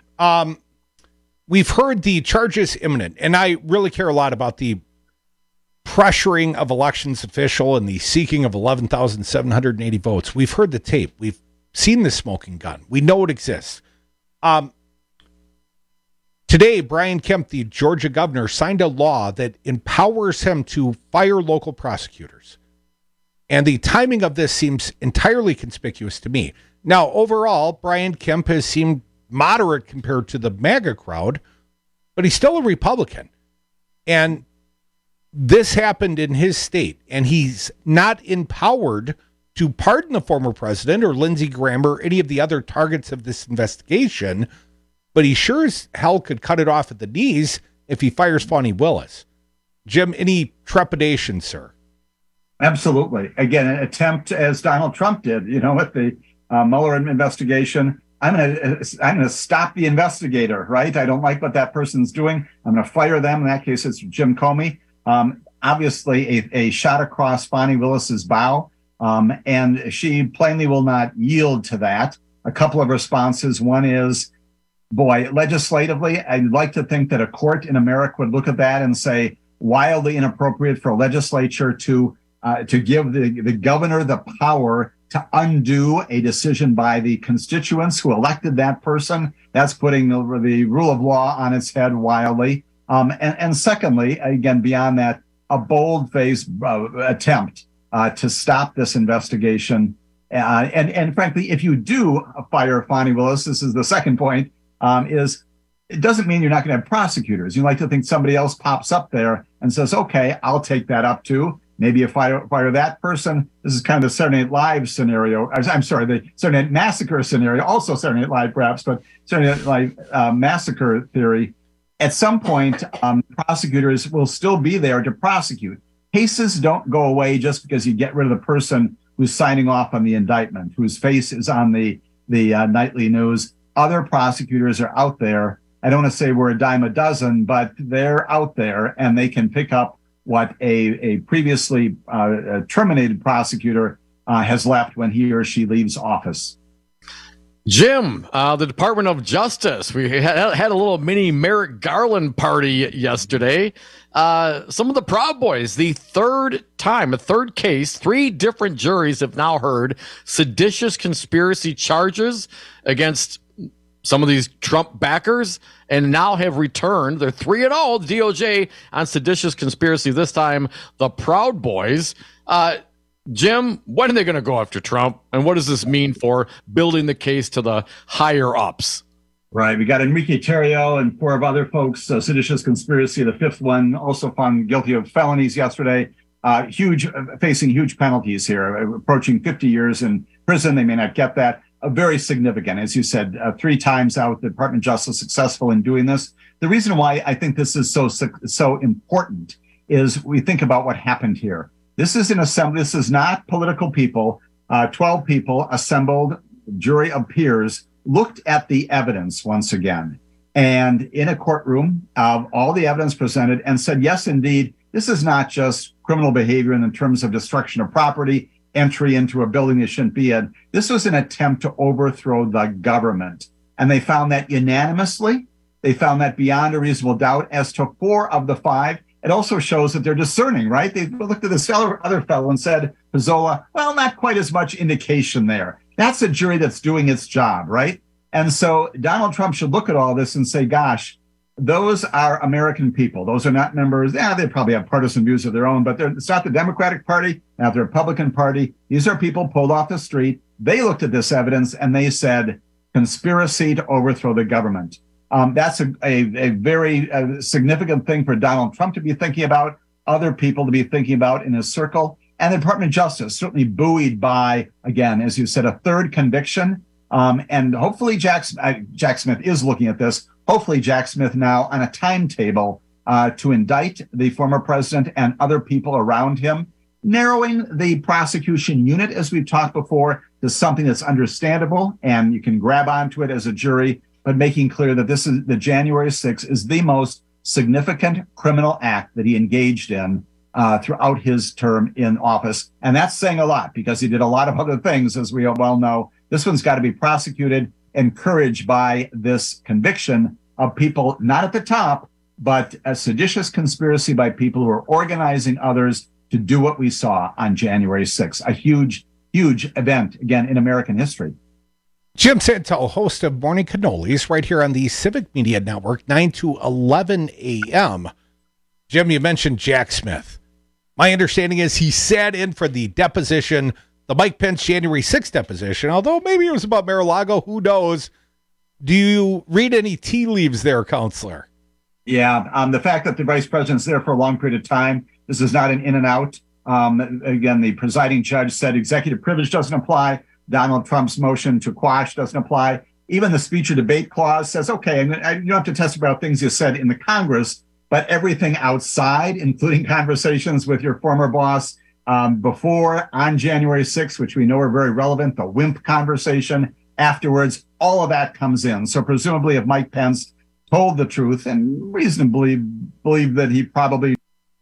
We've heard the charges imminent, and I really care a lot about the pressuring of elections official and the seeking of 11,780 votes. We've heard the tape. We've seen the smoking gun. We know it exists. Today, Brian Kemp, the Georgia governor, signed a law that empowers him to fire local prosecutors. And the timing of this seems entirely conspicuous to me. Now, overall, Brian Kemp has seemed moderate compared to the MAGA crowd, but he's still a Republican. And this happened in his state, and he's not empowered to pardon the former president or Lindsey Graham or any of the other targets of this investigation, but he sure as hell could cut it off at the knees if he fires Fani Willis. Jim, any trepidation, sir? Absolutely. Again, an attempt, as Donald Trump did, with the Mueller investigation. I'm going to stop the investigator, right? I don't like what that person's doing. I'm going to fire them. In that case, it's Jim Comey. Obviously, a shot across Fani Willis's bow, and she plainly will not yield to that. A couple of responses. One is, boy, legislatively, I'd like to think that a court in America would look at that and say, wildly inappropriate for a legislature to give the governor the power to undo a decision by the constituents who elected that person. That's putting the rule of law on its head wildly. And secondly, again, beyond that, a bold-faced attempt to stop this investigation. And frankly, if you do fire Fani Willis, this is the second point, is it doesn't mean you're not going to have prosecutors. You like to think somebody else pops up there and says, okay, I'll take that up too. Maybe you fire that person. This is kind of the Saturday Night Live scenario. I'm sorry, the Saturday Night Massacre scenario, also Saturday Night Live perhaps, but Saturday Night Live massacre theory. At some point, prosecutors will still be there to prosecute. Cases don't go away just because you get rid of the person who's signing off on the indictment, whose face is on the nightly news. Other prosecutors are out there. I don't want to say we're a dime a dozen, but they're out there and they can pick up what a previously terminated prosecutor has left when he or she leaves office. Jim, the Department of Justice, we had a little mini Merrick Garland party yesterday. Some of the Proud Boys, a third case, 3 different juries have now heard seditious conspiracy charges against some of these Trump backers, and now have returned. They're 3-0, the DOJ, on seditious conspiracy. This time, the Proud Boys. Jim, when are they going to go after Trump? And what does this mean for building the case to the higher ups? Right. We got Enrique Tarrio and 4 of other folks, seditious conspiracy, the 5th one, also found guilty of felonies yesterday. Facing huge penalties here, approaching 50 years in prison. They may not get that. Very significant, as you said, 3 times out, the Department of Justice successful in doing this. The reason why I think this is so important is we think about what happened here. This is an assembly. This is not political people. 12 people assembled, jury of peers, looked at the evidence once again, and in a courtroom, all the evidence presented, and said, yes, indeed, this is not just criminal behavior in terms of destruction of property, entry into a building that shouldn't be in. This was an attempt to overthrow the government. And they found that unanimously. They found that beyond a reasonable doubt as to 4 of the 5. It also shows that they're discerning, right? They looked at this other fellow and said, Pizzola, well, not quite as much indication there. That's a jury that's doing its job, right? And so Donald Trump should look at all this and say, gosh, those are American people. Those are not members. They probably have partisan views of their own, but it's not the Democratic Party, not the Republican Party. These are people pulled off the street. They looked at this evidence and they said, conspiracy to overthrow the government. That's a very significant thing for Donald Trump to be thinking about, other people to be thinking about in his circle. And the Department of Justice certainly buoyed by, again, as you said, a 3rd conviction. And hopefully Jack Smith is looking at this. Hopefully Jack Smith now on a timetable to indict the former president and other people around him, narrowing the prosecution unit, as we've talked before, to something that's understandable and you can grab onto it as a jury, but making clear that this is the January 6th is the most significant criminal act that he engaged in throughout his term in office. And that's saying a lot because he did a lot of other things, as we well know. This one's got to be prosecuted, encouraged by this conviction of people not at the top, but a seditious conspiracy by people who are organizing others to do what we saw on January 6th. A huge, huge event, again, in American history. Jim Santel, host of Morning Cannolis, right here on the Civic Media Network, 9 to 11 a.m. Jim, you mentioned Jack Smith. My understanding is he sat in for the deposition, the Mike Pence January 6th deposition, although maybe it was about Mar-a-Lago, who knows? Do you read any tea leaves there, Counselor? Yeah, the fact that the vice president's there for a long period of time, this is not an in and out. Again, the presiding judge said executive privilege doesn't apply. Donald Trump's motion to quash doesn't apply. Even the speech or debate clause says, okay, you don't have to testify about things you said in the Congress, but everything outside, including conversations with your former boss before, on January 6th, which we know are very relevant, the WIMP conversation, afterwards, all of that comes in. So presumably if Mike Pence told the truth and reasonably believe that he probably...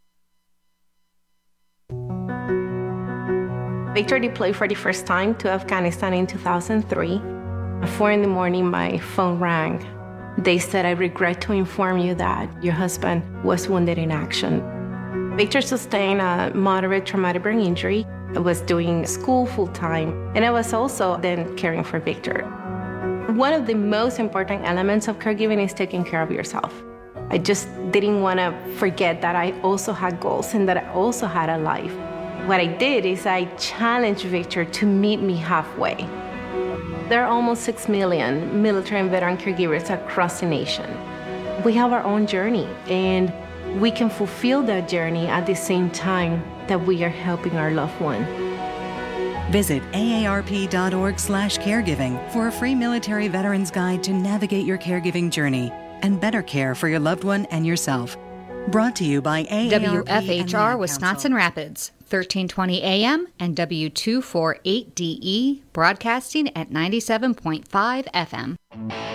Victor deployed for the first time to Afghanistan in 2003. At 4 a.m, my phone rang. They said, I regret to inform you that your husband was wounded in action. Victor sustained a moderate traumatic brain injury. I was doing school full-time, and I was also then caring for Victor. One of the most important elements of caregiving is taking care of yourself. I just didn't want to forget that I also had goals and that I also had a life. What I did is I challenged Victor to meet me halfway. There are almost 6 million military and veteran caregivers across the nation. We have our own journey, and we can fulfill that journey at the same time that we are helping our loved one. Visit aarp.org/caregiving for a free military veterans guide to navigate your caregiving journey and better care for your loved one and yourself. Brought to you by AARP WFHR Wisconsin Rapids, 1320 AM and W248DE, broadcasting at 97.5 FM.